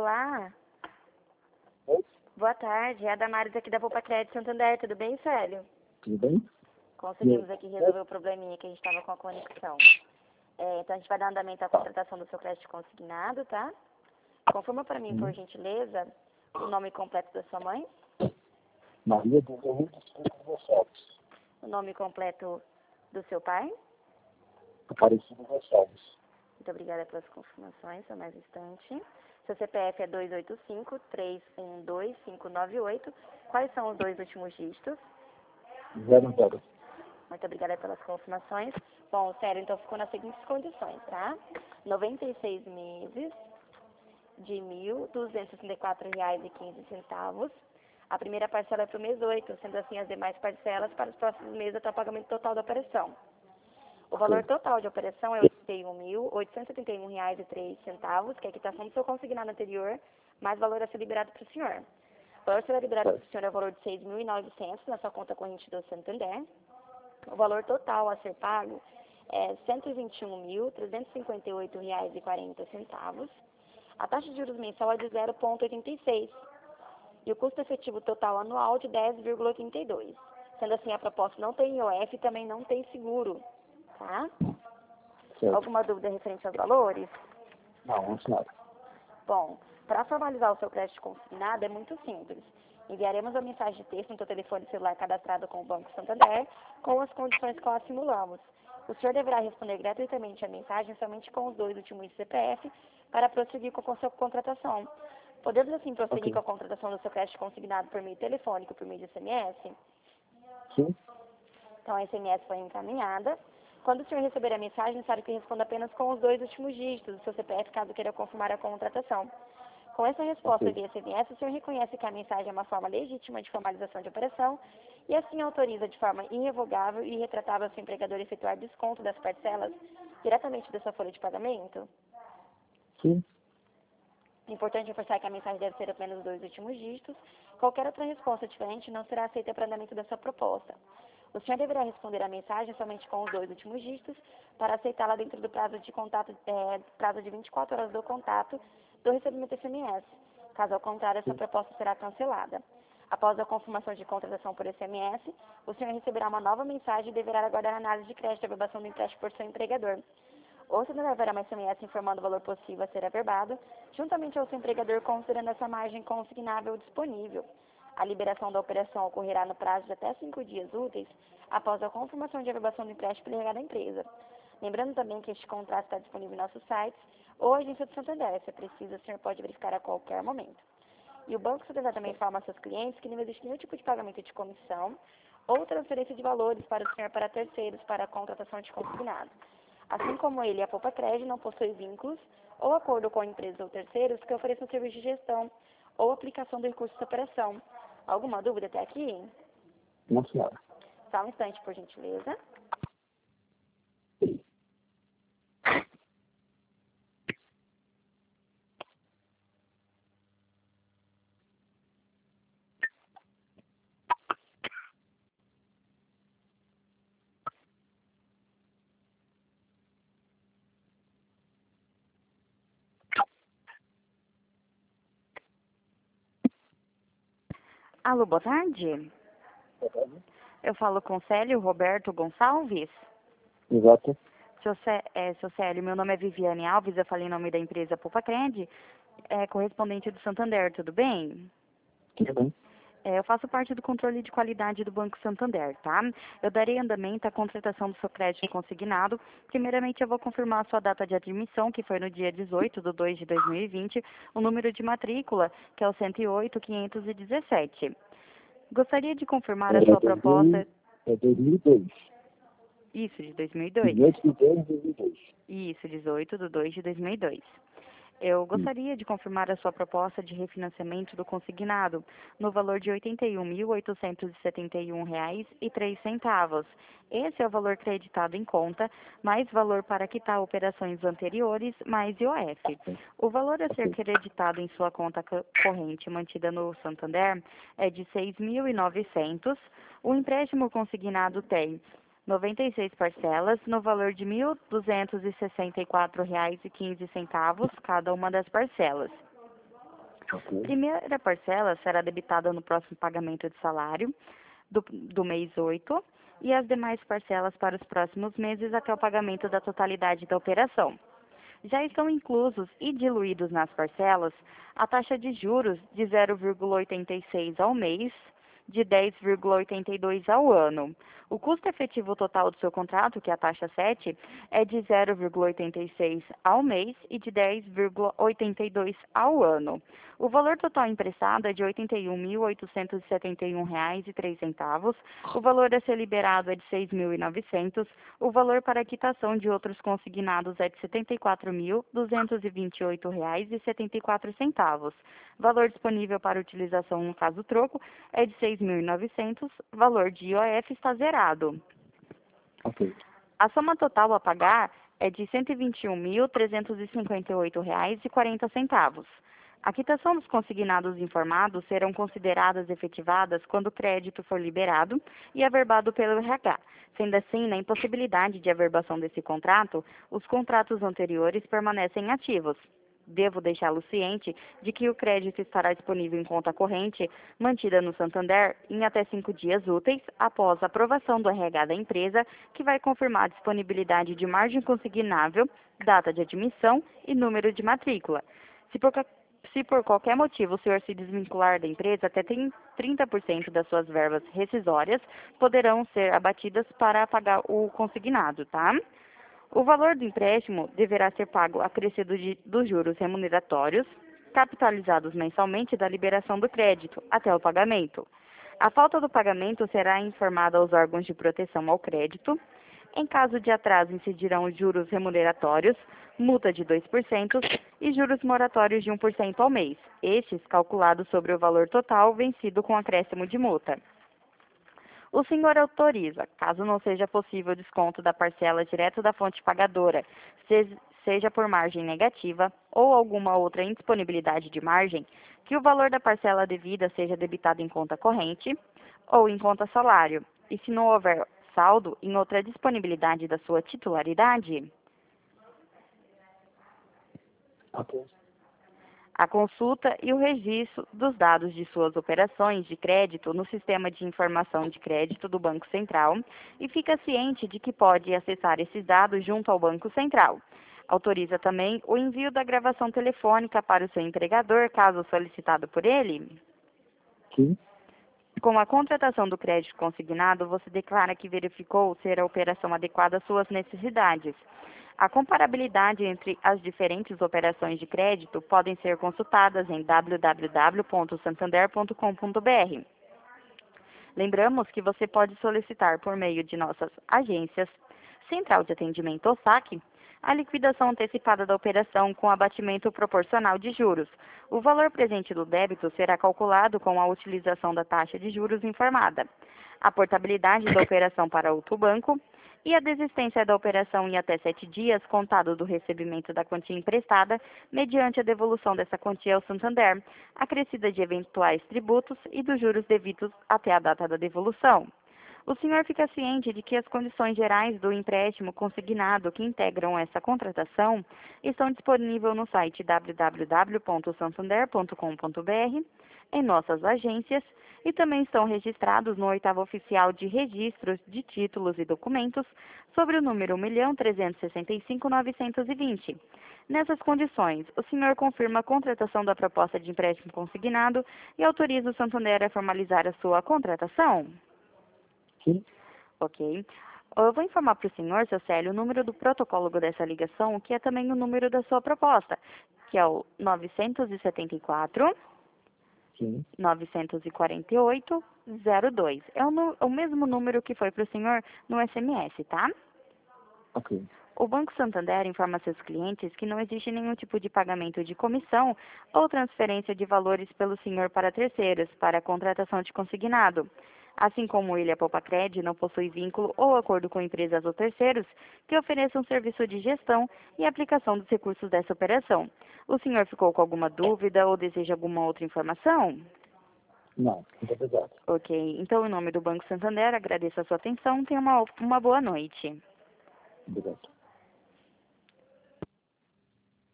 Olá, Oi, boa tarde. É a Damares aqui da Poupa Crédito Santander. Tudo bem, Célio? tudo bem? Conseguimos aqui resolver o probleminha que a gente estava com a conexão. Então, a gente vai dar andamento à contratação do seu crédito consignado, tá? Confirma para mim, por gentileza, o nome completo da sua mãe, Maria do Rio dos Cinco Gonçalves, o nome completo do seu pai. Aparecido Gonçalves. Muito obrigada pelas confirmações, só mais um instante. Seu CPF é 285-312-598. Quais são os dois últimos dígitos? 00. Muito obrigada pelas confirmações. Bom, sério, então ficou nas seguintes condições, tá? 96 meses de R$ 1.264,15. A primeira parcela é para o mês 8, sendo assim as demais parcelas para os próximos meses até o pagamento total da operação. O valor total de operação é R$ 81.871,03, que é a quitação do seu consignado anterior, mais valor a ser liberado para o senhor. O valor a ser liberado para o senhor é o valor de R$ 6.900 na sua conta corrente do Santander. O valor total a ser pago é R$ 121.358,40. A taxa de juros mensal é de 0,86 e o custo efetivo total anual de 10,82. Sendo assim, a proposta não tem IOF e também não tem seguro, tá? Certo. Alguma dúvida referente aos valores? Não senhora. Bom, para formalizar o seu crédito consignado é muito simples. Enviaremos a mensagem de texto no seu telefone celular cadastrado com o Banco Santander, com as condições que nós simulamos. O senhor deverá responder gratuitamente a mensagem somente com os dois últimos CPF para prosseguir com a sua contratação. Podemos assim prosseguir com a contratação do seu crédito consignado por meio telefônico, por meio de SMS? Sim? Então, a SMS foi encaminhada. Quando o senhor receber a mensagem, sabe que responda apenas com os dois últimos dígitos do seu CPF, caso queira confirmar a contratação. Com essa resposta via SMS, o senhor reconhece que a mensagem é uma forma legítima de formalização de operação e assim autoriza de forma irrevogável e irretratável ao seu empregador efetuar desconto das parcelas diretamente da sua folha de pagamento. Sim? É importante reforçar que a mensagem deve ser apenas os dois últimos dígitos. Qualquer outra resposta diferente não será aceita para andamento da sua proposta. O senhor deverá responder a mensagem somente com os dois últimos dígitos para aceitá-la dentro do prazo de contato, prazo de 24 horas do contato do recebimento SMS. Caso ao contrário, essa proposta será cancelada. Após a confirmação de contratação por SMS, o senhor receberá uma nova mensagem e deverá aguardar a análise de crédito e averbação do empréstimo por seu empregador. Ou se não haverá uma SMS informando o valor possível a ser averbado, juntamente ao seu empregador considerando essa margem consignável disponível. A liberação da operação ocorrerá no prazo de até 5 dias úteis após a confirmação de averbação do empréstimo pela da empresa. Lembrando também que este contrato está disponível em nossos sites ou agência do Santander. Se é preciso, o senhor pode verificar a qualquer momento. E o Banco Santander também informa aos seus clientes que não existe nenhum tipo de pagamento de comissão ou transferência de valores para o senhor para terceiros para a contratação de consignado. Assim como ele, a Poupa Crédito não possui vínculos ou acordo com empresas ou terceiros que ofereçam serviço de gestão ou aplicação do recurso de operação. Alguma dúvida até aqui? Não senhora. Só um instante, por gentileza. Alô, boa tarde. Eu falo com Célio Roberto Gonçalves. Exato. Seu Célio, meu nome é Viviane Alves, eu falei em nome da empresa Poupa Crédito, correspondente do Santander, tudo bem? Tudo bem? Eu faço parte do controle de qualidade do Banco Santander, tá? Eu darei andamento à contratação do seu crédito consignado. Primeiramente, eu vou confirmar a sua data de admissão, que foi no dia 18/2/2020, o número de matrícula, que é o 108.517. Gostaria de confirmar a sua proposta... É 2002. Isso, de 2002. 18/2/2002. Isso, 18/2/2002. Eu gostaria de confirmar a sua proposta de refinanciamento do consignado no valor de R$ 81.871,03. Esse é o valor creditado em conta, mais valor para quitar operações anteriores, mais IOF. O valor a ser creditado em sua conta corrente mantida no Santander é de R$ 6.900. O empréstimo consignado tem 96 parcelas, no valor de R$ 1.264,15, cada uma das parcelas. Ok. Primeira parcela será debitada no próximo pagamento de salário do mês 8 e as demais parcelas para os próximos meses até o pagamento da totalidade da operação. Já estão inclusos e diluídos nas parcelas a taxa de juros de 0,86 ao mês, de 10,82 ao ano. O custo efetivo total do seu contrato, que é a taxa 7, é de 0,86 ao mês e de 10,82 ao ano. O valor total emprestado é de R$ 81.871,03. O valor a ser liberado é de R$ 6.900. O valor para quitação de outros consignados é de R$ 74.228,74. Valor disponível para utilização no caso troco é de R$ 6.900. Valor de IOF está zerado. Ok. A soma total a pagar é de R$ 121.358,40. A quitação dos consignados informados serão consideradas efetivadas quando o crédito for liberado e averbado pelo RH. Sendo assim, na impossibilidade de averbação desse contrato, os contratos anteriores permanecem ativos. Devo deixá-lo ciente de que o crédito estará disponível em conta corrente, mantida no Santander, em até 5 dias úteis após a aprovação do RH da empresa, que vai confirmar a disponibilidade de margem consignável, data de admissão e número de matrícula. Se por qualquer motivo o senhor se desvincular da empresa, até 30% das suas verbas rescisórias poderão ser abatidas para pagar o consignado, tá? O valor do empréstimo deverá ser pago acrescido dos juros remuneratórios, capitalizados mensalmente da liberação do crédito, até o pagamento. A falta do pagamento será informada aos órgãos de proteção ao crédito. Em caso de atraso, incidirão os juros remuneratórios, multa de 2% e juros moratórios de 1% ao mês, estes calculados sobre o valor total vencido com acréscimo de multa. O senhor autoriza, caso não seja possível o desconto da parcela direto da fonte pagadora, seja por margem negativa ou alguma outra indisponibilidade de margem, que o valor da parcela devida seja debitado em conta corrente ou em conta salário, e se não houver saldo em outra disponibilidade da sua titularidade, Ok. a consulta e o registro dos dados de suas operações de crédito no Sistema de Informação de Crédito do Banco Central e fica ciente de que pode acessar esses dados junto ao Banco Central. Autoriza também o envio da gravação telefônica para o seu empregador, caso solicitado por ele? Sim. Com a contratação do crédito consignado, você declara que verificou ser a operação adequada às suas necessidades. A comparabilidade entre as diferentes operações de crédito podem ser consultadas em www.santander.com.br. Lembramos que você pode solicitar por meio de nossas agências, Central de Atendimento ou SAC, a liquidação antecipada da operação com abatimento proporcional de juros. O valor presente do débito será calculado com a utilização da taxa de juros informada. A portabilidade da operação para outro banco e a desistência da operação em até 7 dias, contado do recebimento da quantia emprestada, mediante a devolução dessa quantia ao Santander, acrescida de eventuais tributos e dos juros devidos até a data da devolução. O senhor fica ciente de que as condições gerais do empréstimo consignado que integram essa contratação estão disponíveis no site www.santander.com.br, em nossas agências, e também estão registrados no 8º Oficial de Registros de Títulos e Documentos, sobre o número 1.365.920. Nessas condições, o senhor confirma a contratação da proposta de empréstimo consignado e autoriza o Santander a formalizar a sua contratação? Sim. Ok. Eu vou informar para o senhor, seu Célio, o número do protocolo dessa ligação, que é também o número da sua proposta, que é o 974 Sim. 948 02. É o mesmo número que foi para o senhor no SMS, tá? Ok. O Banco Santander informa seus clientes que não existe nenhum tipo de pagamento de comissão ou transferência de valores pelo senhor para terceiros para a contratação de consignado. Assim como ele, a Poupacred, não possui vínculo ou acordo com empresas ou terceiros que ofereçam serviço de gestão e aplicação dos recursos dessa operação. O senhor ficou com alguma dúvida ou deseja alguma outra informação? Não, muito obrigado. Ok. Então, em nome do Banco Santander, agradeço a sua atenção. Tenha uma boa noite. Obrigado.